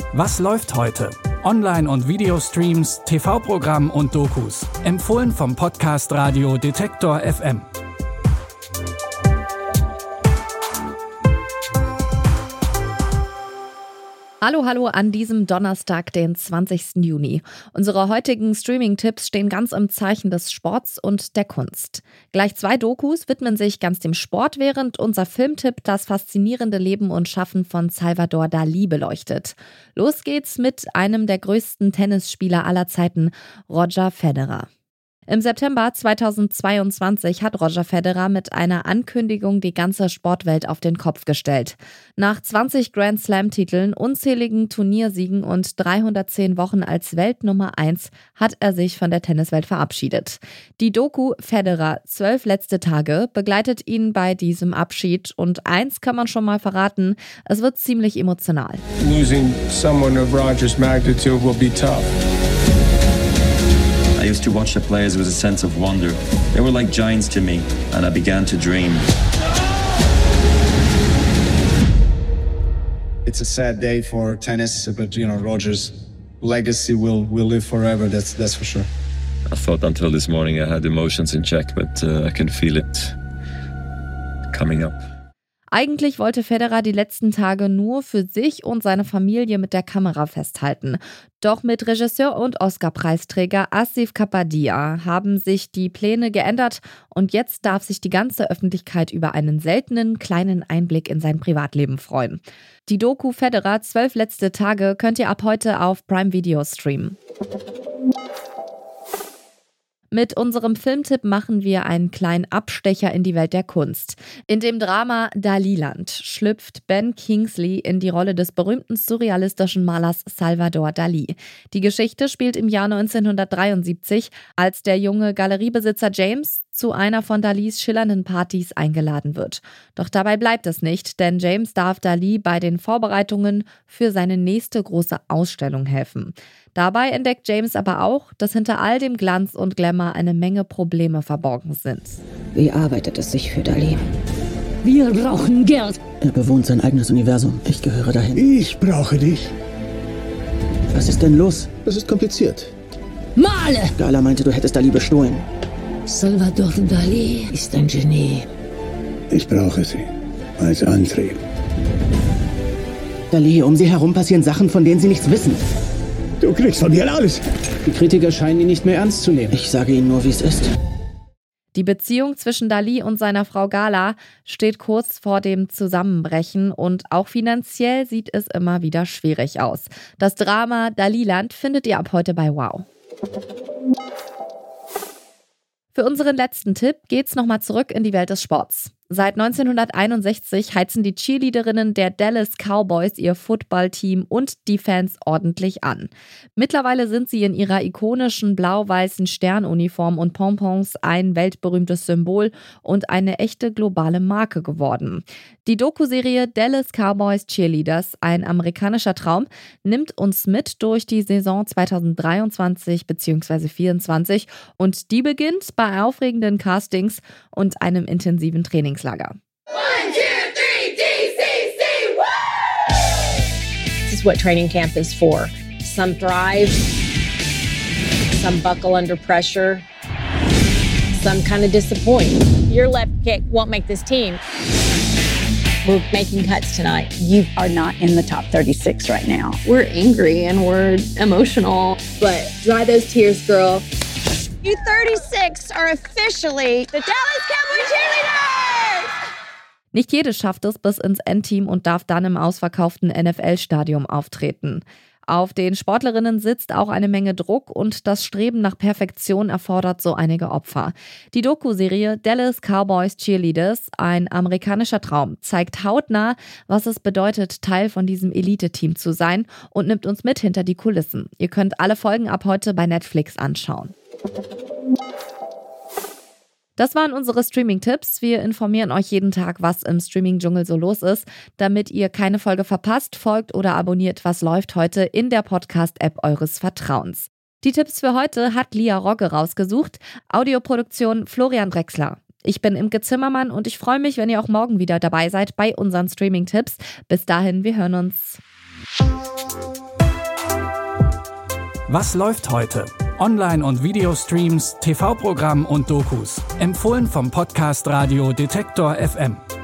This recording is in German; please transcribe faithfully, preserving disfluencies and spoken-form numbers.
Was läuft heute? Online- und Videostreams, T V-Programm und Dokus. Empfohlen vom Podcast Radio Detektor F M. Hallo, hallo an diesem Donnerstag, den zwanzigsten Juni. Unsere heutigen Streaming-Tipps stehen ganz im Zeichen des Sports und der Kunst. Gleich zwei Dokus widmen sich ganz dem Sport, während unser Filmtipp das faszinierende Leben und Schaffen von Salvador Dalí beleuchtet. Los geht's mit einem der größten Tennisspieler aller Zeiten, Roger Federer. Im September zweitausendzweiundzwanzig hat Roger Federer mit einer Ankündigung die ganze Sportwelt auf den Kopf gestellt. Nach zwanzig Grand Slam-Titeln, unzähligen Turniersiegen und dreihundertzehn Wochen als Weltnummer eins hat er sich von der Tenniswelt verabschiedet. Die Doku Federer, zwölf letzte Tage, begleitet ihn bei diesem Abschied und eins kann man schon mal verraten, es wird ziemlich emotional. Losing someone of Roger's magnitude will be tough. I used to watch the players with a sense of wonder. They were like giants to me, and I began to dream. It's a sad day for tennis, but you know, Roger's legacy will will live forever. That's that's for sure. I thought until this morning I had emotions in check, but uh, I can feel it coming up. Eigentlich wollte Federer die letzten Tage nur für sich und seine Familie mit der Kamera festhalten. Doch mit Regisseur und Oscar-Preisträger Asif Kapadia haben sich die Pläne geändert und jetzt darf sich die ganze Öffentlichkeit über einen seltenen kleinen Einblick in sein Privatleben freuen. Die Doku Federer, zwölf letzte Tage, könnt ihr ab heute auf Prime Video streamen. Mit unserem Filmtipp machen wir einen kleinen Abstecher in die Welt der Kunst. In dem Drama Daliland schlüpft Ben Kingsley in die Rolle des berühmten surrealistischen Malers Salvador Dalí. Die Geschichte spielt im Jahr neunzehnhundertdreiundsiebzig, als der junge Galeriebesitzer James zu einer von Dalís schillernden Partys eingeladen wird. Doch dabei bleibt es nicht, denn James darf Dalí bei den Vorbereitungen für seine nächste große Ausstellung helfen. Dabei entdeckt James aber auch, dass hinter all dem Glanz und Glamour eine Menge Probleme verborgen sind. Wie arbeitet es sich für Dalí? Wir brauchen Geld. Er bewohnt sein eigenes Universum. Ich gehöre dahin. Ich brauche dich. Was ist denn los? Das ist kompliziert. Male! Gala meinte, du hättest Dalí bestohlen. Salvador Dalí ist ein Genie. Ich brauche sie als Antrieb. Dalí, um sie herum passieren Sachen, von denen sie nichts wissen. Du kriegst von mir alles. Die Kritiker scheinen ihn nicht mehr ernst zu nehmen. Ich sage ihnen nur, wie es ist. Die Beziehung zwischen Dalí und seiner Frau Gala steht kurz vor dem Zusammenbrechen und auch finanziell sieht es immer wieder schwierig aus. Das Drama Daliland findet ihr ab heute bei Wow. Für unseren letzten Tipp geht's nochmal zurück in die Welt des Sports. Seit neunzehnhunderteinundsechzig heizen die Cheerleaderinnen der Dallas Cowboys ihr Footballteam und die Fans ordentlich an. Mittlerweile sind sie in ihrer ikonischen blau-weißen Sternuniform und Pompons ein weltberühmtes Symbol und eine echte globale Marke geworden. Die Doku-Serie Dallas Cowboys Cheerleaders, ein amerikanischer Traum, nimmt uns mit durch die Saison zweitausenddreiundzwanzig bzw. vierundzwanzig und die beginnt bei aufregenden Castings und einem intensiven Trainingslager. One, two, three, D C C, woo! This is what training camp is for. Some thrive, some buckle under pressure, some kind of disappoint. Your left kick won't make this team. We're making cuts tonight. You are not in the top thirty-six right now. We're angry and we're emotional. But dry those tears, girl. You thirty-six are officially the Dallas Cowboy Cheerleaders! Nicht jede schafft es bis ins Endteam und darf dann im ausverkauften N F L-Stadion auftreten. Auf den Sportlerinnen sitzt auch eine Menge Druck und das Streben nach Perfektion erfordert so einige Opfer. Die Doku-Serie Dallas Cowboys Cheerleaders, ein amerikanischer Traum, zeigt hautnah, was es bedeutet, Teil von diesem Elite-Team zu sein und nimmt uns mit hinter die Kulissen. Ihr könnt alle Folgen ab heute bei Netflix anschauen. Das waren unsere Streaming-Tipps. Wir informieren euch jeden Tag, was im Streaming-Dschungel so los ist. Damit ihr keine Folge verpasst, folgt oder abonniert Was läuft heute in der Podcast-App eures Vertrauens. Die Tipps für heute hat Lia Rogge rausgesucht. Audioproduktion Florian Drexler. Ich bin Imke Zimmermann und ich freue mich, wenn ihr auch morgen wieder dabei seid bei unseren Streaming-Tipps. Bis dahin, wir hören uns. Was läuft heute? Online- und Videostreams, T V-Programm und Dokus. Empfohlen vom Podcast Radio Detektor F M.